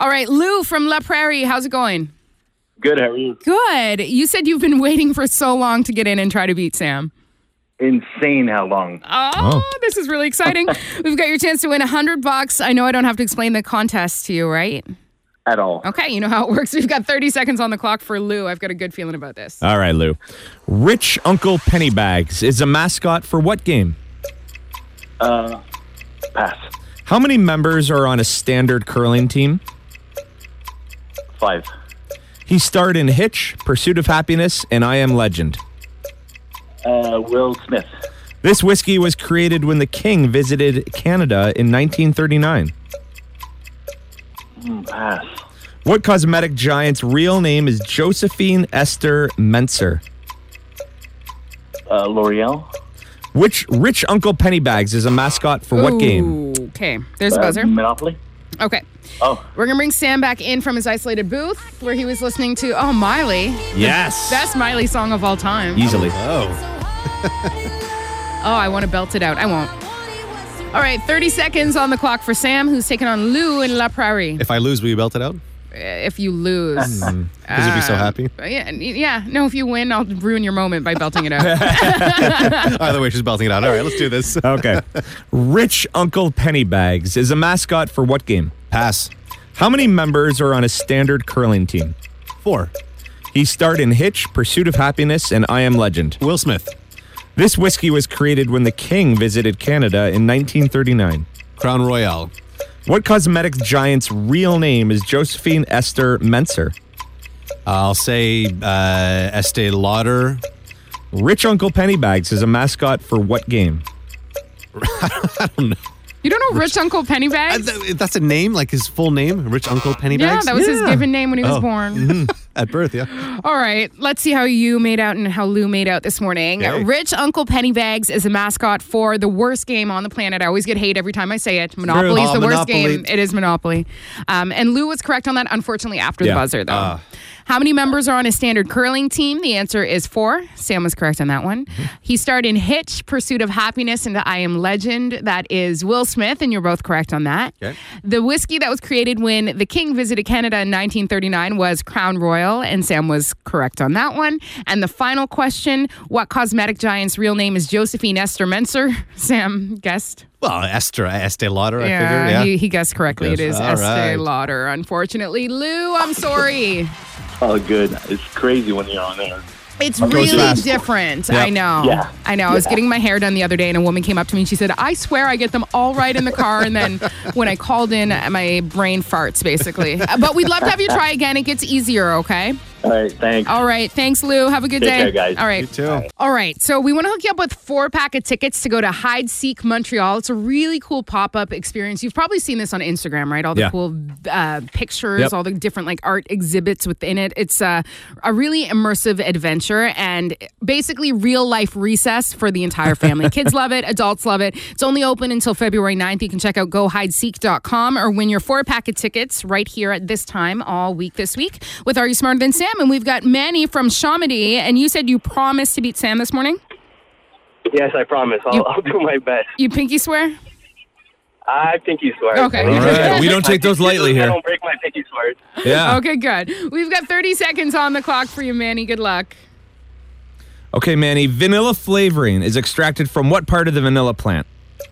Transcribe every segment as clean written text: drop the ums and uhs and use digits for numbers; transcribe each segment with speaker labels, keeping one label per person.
Speaker 1: All right, Lou from La Prairie, how's it going?
Speaker 2: Good, how are you?
Speaker 1: Good. You said you've been waiting for so long to get in and try to beat Sam.
Speaker 2: Insane how long.
Speaker 1: Oh, this is really exciting. We've got your chance to win $100. I know I don't have to explain the contest to you, right?
Speaker 2: At all.
Speaker 1: Okay, you know how it works. We've got 30 seconds on the clock for Lou. I've got a good feeling about this.
Speaker 3: All right, Lou. Rich Uncle Pennybags is a mascot for what game?
Speaker 2: Pass.
Speaker 3: How many members are on a standard curling team?
Speaker 2: 5.
Speaker 3: He starred in Hitch, Pursuit of Happiness, and I Am Legend.
Speaker 2: Will Smith.
Speaker 3: This whiskey was created when the King visited Canada in 1939.
Speaker 2: Pass.
Speaker 3: What cosmetic giant's real name is Josephine Esther Menser?
Speaker 2: L'Oreal.
Speaker 3: Which Rich Uncle Pennybags is a mascot for what game?
Speaker 1: Okay, there's a buzzer.
Speaker 2: Monopoly.
Speaker 1: Okay.
Speaker 2: Oh.
Speaker 1: We're going to bring Sam back in from his isolated booth where he was listening to, Miley.
Speaker 3: Yes.
Speaker 1: Best Miley song of all time.
Speaker 3: Easily.
Speaker 1: I want to belt it out. I won't. All right, 30 seconds on the clock for Sam, who's taking on Lou in La Prairie.
Speaker 4: If I lose, will you belt it out?
Speaker 1: If you lose.
Speaker 4: Because you'd be so happy.
Speaker 1: Yeah. No, if you win, I'll ruin your moment by belting it out.
Speaker 4: Either way, she's belting it out. All right, let's do this.
Speaker 3: Okay. Rich Uncle Pennybags is a mascot for what game?
Speaker 4: Pass.
Speaker 3: How many members are on a standard curling team?
Speaker 4: 4.
Speaker 3: He starred in Hitch, Pursuit of Happiness, and I Am Legend.
Speaker 4: Will Smith.
Speaker 3: This whiskey was created when the King visited Canada in 1939.
Speaker 4: Crown Royal.
Speaker 3: What cosmetic giant's real name is Josephine Esther Menser?
Speaker 4: I'll say Estee Lauder.
Speaker 3: Rich Uncle Pennybags is a mascot for what game?
Speaker 4: I don't know.
Speaker 1: You don't know Rich Uncle Pennybags?
Speaker 4: That's a name, like his full name, Rich Uncle Pennybags?
Speaker 1: Yeah, that was his given name when he was born.
Speaker 4: Mm-hmm. At birth, yeah.
Speaker 1: All right, let's see how you made out and how Lou made out this morning.
Speaker 4: Okay.
Speaker 1: Rich Uncle Pennybags is a mascot for the worst game on the planet. I always get hate every time I say it. Monopoly is the worst game. It is Monopoly. And Lou was correct on that, unfortunately, after the buzzer, though. How many members are on a standard curling team? The answer is 4. Sam was correct on that one. He starred in Hitch, Pursuit of Happiness, and I Am Legend. That is Will Smith, and you're both correct on that.
Speaker 4: Okay.
Speaker 1: The whiskey that was created when the King visited Canada in 1939 was Crown Royal, and Sam was correct on that one. And the final question, what cosmetic giant's real name is Josephine Esther Menser? Sam guessed.
Speaker 4: Well, Estee Lauder, I figured. Yeah,
Speaker 1: he guessed correctly.
Speaker 4: Good.
Speaker 1: It is
Speaker 4: All
Speaker 1: Estee
Speaker 4: right.
Speaker 1: Lauder. Unfortunately, Lou, I'm sorry.
Speaker 2: Oh, good. It's crazy when you're on there.
Speaker 1: It's
Speaker 4: Goes
Speaker 1: really
Speaker 4: fast.
Speaker 1: different.
Speaker 4: Yep.
Speaker 1: I know.
Speaker 2: Yeah.
Speaker 1: I know. I was getting my hair done the other day and a woman came up to me and she said, I swear I get them all right in the car. And then when I called in, my brain farts, basically. But we'd love to have you try again. It gets easier, okay?
Speaker 2: All right, thanks.
Speaker 1: All right. Thanks, Lou. Have a good
Speaker 2: Take
Speaker 1: day.
Speaker 2: care, guys.
Speaker 1: All right.
Speaker 4: You too.
Speaker 1: All right. So we want to hook you up with 4-pack of tickets to go to Hide Seek Montreal. It's a really cool pop-up experience. You've probably seen this on Instagram, right? All the cool pictures, all the different like art exhibits within it. It's a really immersive adventure and basically real life recess for the entire family. Kids love it. Adults love it. It's only open until February 9th. You can check out gohideseek.com or win your 4-pack of tickets right here at this time all week this week with Are You Smarter Than Sam? And we've got Manny from Chamonix, and you said you promised to beat Sam this morning?
Speaker 5: Yes, I promise. I'll do my best.
Speaker 1: You pinky swear?
Speaker 5: I pinky swear.
Speaker 1: Okay.
Speaker 3: All right. We don't take those lightly
Speaker 5: I
Speaker 3: here.
Speaker 5: don't break my pinky swears.
Speaker 3: Yeah.
Speaker 1: Okay, good. We've got 30 seconds on the clock for you, Manny. Good luck.
Speaker 3: Okay, Manny. Vanilla flavoring is extracted from what part of the vanilla plant?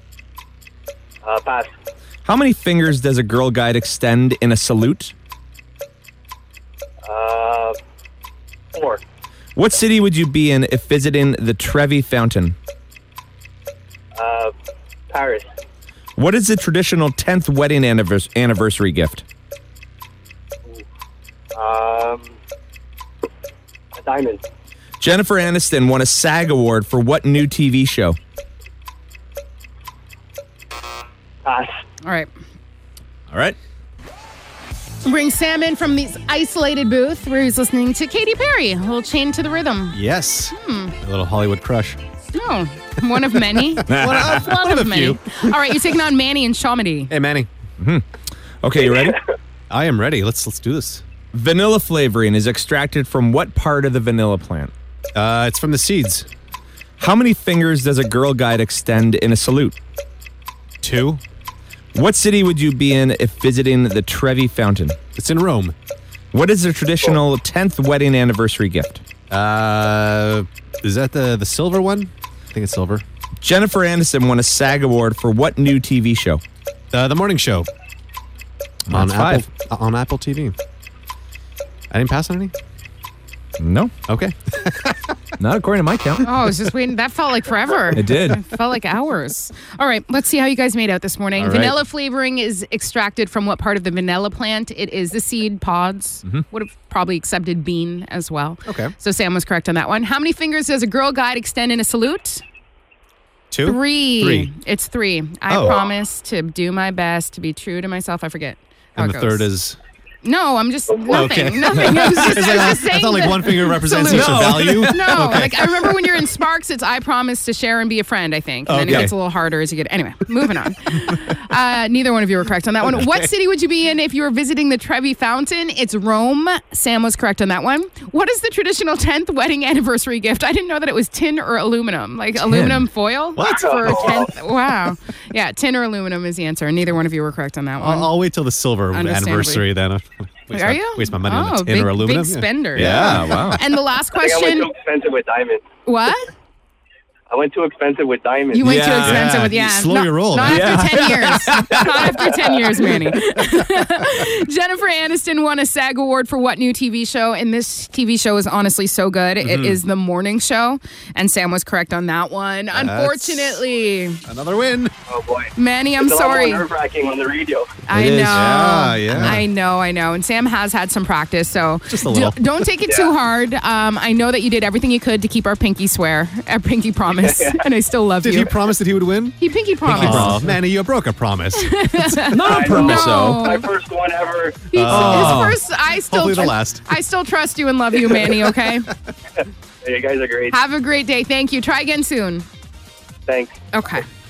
Speaker 5: Pass.
Speaker 3: How many fingers does a Girl Guide extend in a salute?
Speaker 5: 4.
Speaker 3: What city would you be in if visiting the Trevi Fountain?
Speaker 5: Paris.
Speaker 3: What is the traditional 10th wedding anniversary gift?
Speaker 5: A diamond.
Speaker 3: Jennifer Aniston won a SAG award for what new TV show?
Speaker 5: Pass.
Speaker 1: All right.
Speaker 3: All right.
Speaker 1: Bring Sam in from the isolated booth where he's listening to Katy Perry. A little Chain to the Rhythm.
Speaker 4: Yes. A little Hollywood crush.
Speaker 1: Oh, one of many. one of many. All right, you're taking on Manny and Chamonix.
Speaker 4: Hey, Manny.
Speaker 3: Okay, you ready?
Speaker 4: I am ready. Let's do this.
Speaker 3: Vanilla flavoring is extracted from what part of the vanilla plant?
Speaker 4: It's from the seeds.
Speaker 3: How many fingers does a Girl Guide extend in a salute?
Speaker 4: 2.
Speaker 3: What city would you be in if visiting the Trevi Fountain?
Speaker 4: It's in Rome.
Speaker 3: What is the traditional 10th wedding anniversary gift?
Speaker 4: Is that the silver one? I think it's silver.
Speaker 3: Jennifer Aniston won a SAG award for what new TV show?
Speaker 4: The morning show.
Speaker 3: That's five.
Speaker 4: On Apple TV. I didn't pass on any?
Speaker 3: No,
Speaker 4: Okay.
Speaker 3: not according to my count.
Speaker 1: Oh, I was just waiting. That felt like forever.
Speaker 3: It did.
Speaker 1: It felt like hours. All right, let's see how you guys made out this morning.
Speaker 4: All right.
Speaker 1: Vanilla flavoring is extracted from what part of the vanilla plant? It is the seed pods. Would have probably accepted bean as well.
Speaker 4: Okay.
Speaker 1: So Sam was correct on that one. How many fingers does a Girl Guide extend in a salute?
Speaker 4: 2?
Speaker 1: Three. It's 3. I
Speaker 4: Oh.
Speaker 1: promise to do my best to be true to myself. I forget how
Speaker 4: And
Speaker 1: it
Speaker 4: the
Speaker 1: goes.
Speaker 4: third is...
Speaker 1: No, I'm just nothing.
Speaker 4: Okay.
Speaker 1: Nothing. I was just,
Speaker 4: It's
Speaker 1: I
Speaker 4: like,
Speaker 1: was just
Speaker 4: I
Speaker 1: saying
Speaker 4: thought like
Speaker 1: the
Speaker 4: one finger represents
Speaker 1: salute.
Speaker 4: each value.
Speaker 1: No, like I remember when you're in Sparks, it's I promise to share and be a friend, I think. And then it
Speaker 4: Okay.
Speaker 1: gets a little harder as you get. Anyway, moving on. Neither one of you were correct on that one. What city would you be in if you were visiting the Trevi Fountain? It's Rome. Sam was correct on that one. What is the traditional 10th wedding anniversary gift? I didn't know that it was tin or aluminum. Like aluminum foil?
Speaker 4: What?
Speaker 1: For a 10th? Wow. Yeah, tin or aluminum is the answer. Neither one of you were correct on that one.
Speaker 4: I'll wait till the silver
Speaker 1: Understandably.
Speaker 4: anniversary then.
Speaker 1: Are you?
Speaker 4: Waste my money on the tin
Speaker 1: big,
Speaker 4: or aluminum.
Speaker 1: big spender.
Speaker 3: Yeah, wow.
Speaker 1: And the last
Speaker 5: I think I went
Speaker 1: question.
Speaker 5: too expensive with diamonds.
Speaker 1: What?
Speaker 5: I went too expensive with diamonds.
Speaker 1: You went too
Speaker 3: Yeah.
Speaker 1: expensive with,
Speaker 4: Yeah,
Speaker 1: yeah.
Speaker 4: slow your roll,
Speaker 1: Not
Speaker 4: man.
Speaker 1: after 10 years. Not after 10 years, Manny. Jennifer Aniston won a SAG award for what new TV show? And this TV show is honestly so good. It is The Morning Show. And Sam was correct on that one. Unfortunately.
Speaker 4: Another win.
Speaker 5: Oh boy.
Speaker 1: Manny, I'm
Speaker 5: It's a lot more
Speaker 1: sorry.
Speaker 5: nerve-wracking on the radio.
Speaker 1: I
Speaker 3: It
Speaker 1: know.
Speaker 3: is.
Speaker 4: Yeah.
Speaker 1: I know. And Sam has had some practice, so
Speaker 4: Just a little.
Speaker 1: Don't take it too hard. I know that you did everything you could to keep our pinky pinky promise, and I still love
Speaker 4: Did
Speaker 1: you.
Speaker 4: he promise that he would win?
Speaker 1: He pinky promised.
Speaker 4: Oh, Manny, you broke a promise.
Speaker 3: Not on purpose, though.
Speaker 5: My first one ever.
Speaker 1: His first.
Speaker 4: Hopefully the last.
Speaker 1: I still trust you and love you, Manny. Okay.
Speaker 5: You guys are great.
Speaker 1: Have a great day. Thank you. Try again soon.
Speaker 5: Thanks.
Speaker 1: Okay.